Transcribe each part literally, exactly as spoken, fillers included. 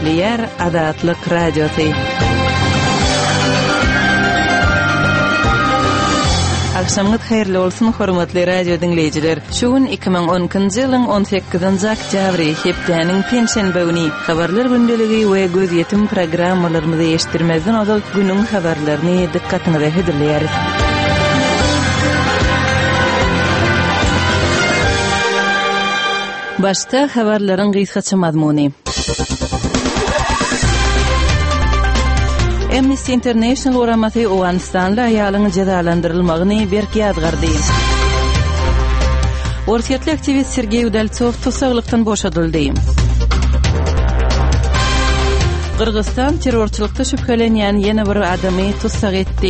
Eşdiriler Adatlyk Radiosu. Akşamınız hayırlı olsun hormatly radio dinleyijiler. Şuun iki bin on-njy ýylyň on sekizinji oktýabry hepdeniň penşenbe güni habarlar gündäligi we göz ýetim programmalarymyzy eşitdirmezden ozal günüň habarlaryny dikkatiňize hedirleýäris. Başta habarlaryň gysgaça mazmuny. Amnesty International uramasy Awganistanly aýalyň jazalandyrylmagyny berki ýazgardy. Orsiýetli aktivist Sergey Udaltsov tusaklykdan boşadyldy. Kırgızstan terrorçylykda şüphelenýän ýene bir adamy tutsak etdi.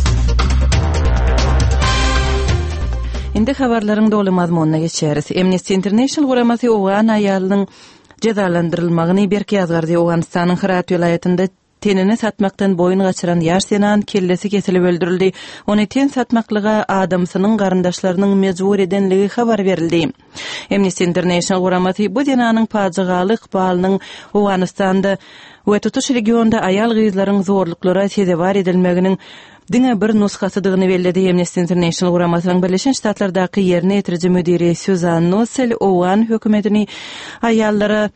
Indi habarlaryň doly mazmunyna geçeris. Amnesty International uramasy Awgan aýalynyň jazalandyrylmagyny berki ýazgardy. Awganistanyň Herat vilayetinde tenini satmaktan boyun gaçyran ýaş senan kellesi kesilip öldürildi. Ony ten satmaklyga adamsynyň garyndaşlarynyň mejbur edenligi habar berildi. Amnesty International guramasy bu denanyň pajygalyk balynyň Awganistanda we tutuş regionda aýal gyzlaryň zorluklara sezebar edilmeginiň diňe bir nushasydygyny belledi. Amnesty International guramasynyň Birleşen Ştatlardaky ýerine ýetiriji müdiri Susan Nossel Awgan hökümetini aýallara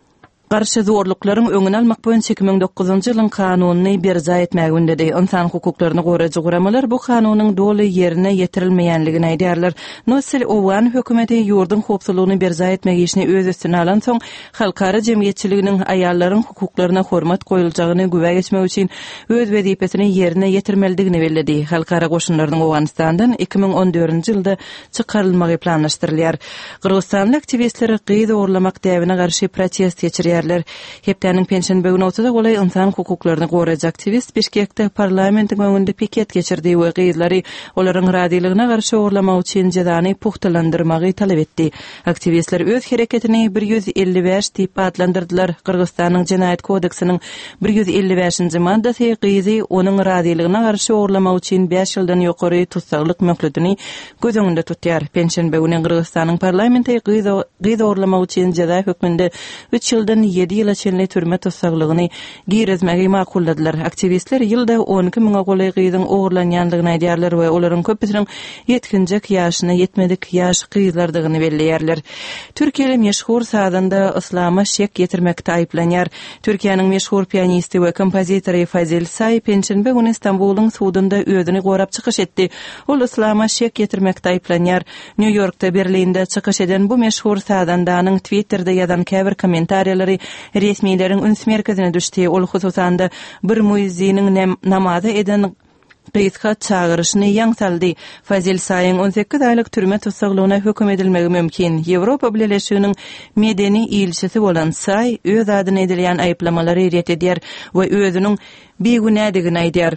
garşy zorluklaryň öňüni almak boýunça iki bin dokuzunjy ýylyň kanunyny berza etmäge ündedi. Insan hukuklaryny goraýjy guramalar bu kanunyň doly ýerine ýetirilmeýänligini aýdýarlar. Nossel Awgan hökümeti ýurdun howpsuzlygyny berza etmek işini öz üstüne alan soň halkara jemgyýetçiliginiň aýallaryň hukuklaryna hormat goýuljagyny güwe geçmek üçin öz wezipesini ýerine ýetirmelidigini belledi. Halkara goşunlarynyň Awganistandan iki bin on dördünjy ýylda çykarylmagy planlaşdyrylýar. Kyrgyzstanly aktivistler gyzy orlamak däwine garşy protest geçirýär. Hepdeniň penşenbe güni otuzda golay insan hukuklaryny goraýjy aktivist Bişkekde parlamentiň öňünde piket geçirdi we gyzlary olaryň radylygyna garşy orlamak üçin jazany puhtalandyrmagy talap etdi. Aktivistler öz hereketini bir yüz elli beş tipi adlandyrdylar. Kyrgyzstanyň Jenaýat kodeksiniň bir yüz elli beşinji maddasy gyzy onuň radylygyna garşy orlamak üçin beş ýyldan ýokary tutsaklyk möhletini göz öňünde tutýar. Penşenbe güni Kyrgyzstanyň parlamenti gyzy gyzy orlamak üçin jaza hökmünde üç ýyldan yedi ýyla çenli türme tutsaklygyny girizmegi makulladylar. Aktivistler ýylda on iki miňe golay gyzyň ogurlanýanlygyny aýdýarlar we olaryň köpüsiniň yetkinjek ýaşyna yetmedik ýaş gyzlardygyny belleýärler. Türkiýeli meşhur sadanda islama şek getirmekde aýplanýar. Türkiýanyň meşhur pianisti we kompozitory Fazil Say penşenbe güni Istanbulyň sudunda özüni gorap çykyş etdi. Ol islama şek getirmekde aýplanýar. New Yorkda, Berlinde çykyş eden bu meşhur sadandanyň Twitter'da ýazan käbir kommentariýalary resmiýlerin üns merkezine düşdi. Ol hususanda bir muezziniň namazy eden gyzga çağırışyny ýaňsaldy. Fazil Sayň on sekiz aýlyk türme tutsaklygyna hökm edilmegi mümkin. Ýewropa Birleşiginiň medeni ilçisi bolan Say öz adyny edilýän aýplamalary ret edýär we özüniň begünädigini aýdýar.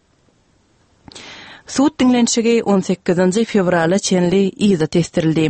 Sud dinlenşigi on sekizinji fevrala çenli izat estirildi.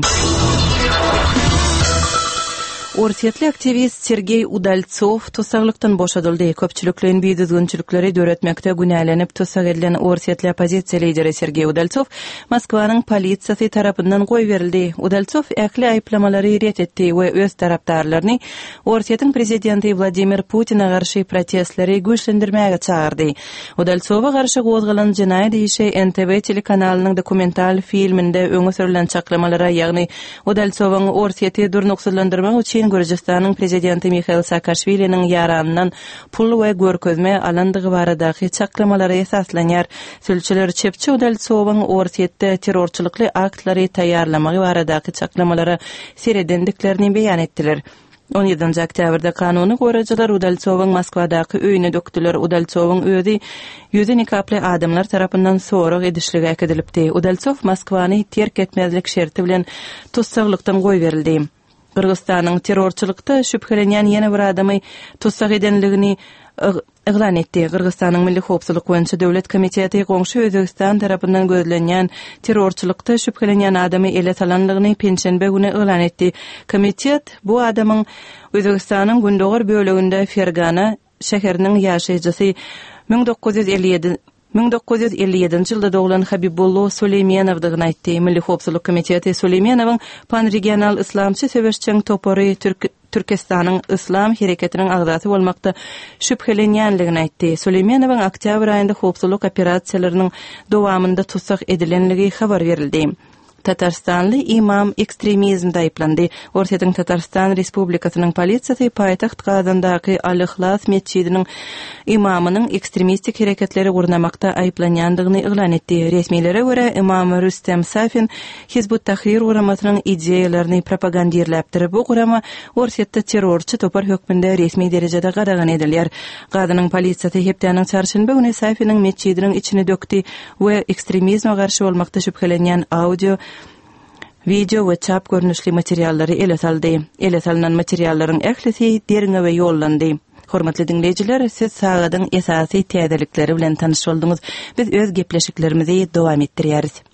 Orsiýetli aktivist Sergey Udaltsov tusaklykdan boşadyldy. Köpçülikliň biýdizginçilikleri döretmekde günälenip tusak edilen orsiýetli opozisiýa lideri Sergey Udaltsov Moskwanyň polisiýasy tarapyndan goý berildi. Udaltsov äkli aýplamalary ret etdi we öz tarapdarlaryny Orsiýetiň prezidenti Vladimir Putina garşy protestleri güýçlendirmäge çağırdy. Udaltsowa garşy gozgalan jinaýat işi N T V telekanalynyň dokumental filminde öňe sürülen çaklamalara, ýagny Udaltsowyň orsiýeti durnuksuzlandyrmak üçin Gürjistanyň prezidenti Mikhail Saakashviliniň ýaranyndan pul we görkezme alandygy baradaky çaklamalara esaslanýar. Sülçüler çepçi Udaltsowyň orsiýetde terrorçylykly aktlary taýýarlamagy baradaky çaklamalara seredendiklerini beýan etdiler. on ýedinji oktýabrda kanuny goraýjylar Udaltsowyň Moskwadaky öýüne döktüler. Udaltsowyň öýü ýüze nikaply adamlar tarapyndan sorak edişlige edilipdi. Udaltsow Moskwany terk etmezlik şerti bilen tutsaklykdan goý berildi. Kırgızstanyň terrorçylykda şüphelenýän ýene bir adamy tutsak edenligini ıglan etdi. Kırgızstanyň Milli Howpsuzlyk boýunça döwlet komiteti goňşy Özbegistan tarapyndan gözlenýän terrorçylykda şüphelenýän adamy ele salanlygyny penşenbe güni ıglan etdi. Komitet bu adamyň Özbegistanyň Gündogar böleginde Fergana şäheriniň ýaşaýjysy bin dokuz yüz elli ýedi ming dokuz yüz elli ýedinji ýylda doglan Habibullo Suleymanowdygyny aýtdy. Milli Howpsuzlyk Komiteti Suleymanowyň pan-regional islamçy söwüşçiň topary Türk Türkistanyň islam hereketiniň agdaty bolmakda şüphelenýänligini aýtdy. Suleymanowyň oktyabr aýynda howpsuzlyk operasiýalarynyň dowamynda tutsak edilenligi habar berildi. Tatarstanly imam ekstremizmde aýplandy. Ortaýyň Tatarstan Respublikasynyň polisiýasy paýtaxt Gazandaky Al-Ihlas mescidiniň imamynyň ekstremistik hereketleri gurnamakda aýplanýandygyny iglan etdi. Resmiýlere görä imam Rüstem Safin Hizbut Tahrir guramasynyň ideýalaryny propagandirläpdir. Bu gurama Ortaýykda terrorçy topar hökmünde resmi derejede garagan edilýär. Gazynyň polisiýasy hepdeniň çarşynba güni Safiniň mescidiniň içine dökdi we ekstremizme garşy bolmakda şüphelenýän audio, video we çap görnüşli materiallary ele saldy. Ele salynan materiallaryň ählisi deriňe we ýollandy. Hormatly dinleyijiler, siz sagadyň esasy täzelikleri bilen tanyş boldunuz. Biz öz gepleşiklerimizi dowam etdirýäris.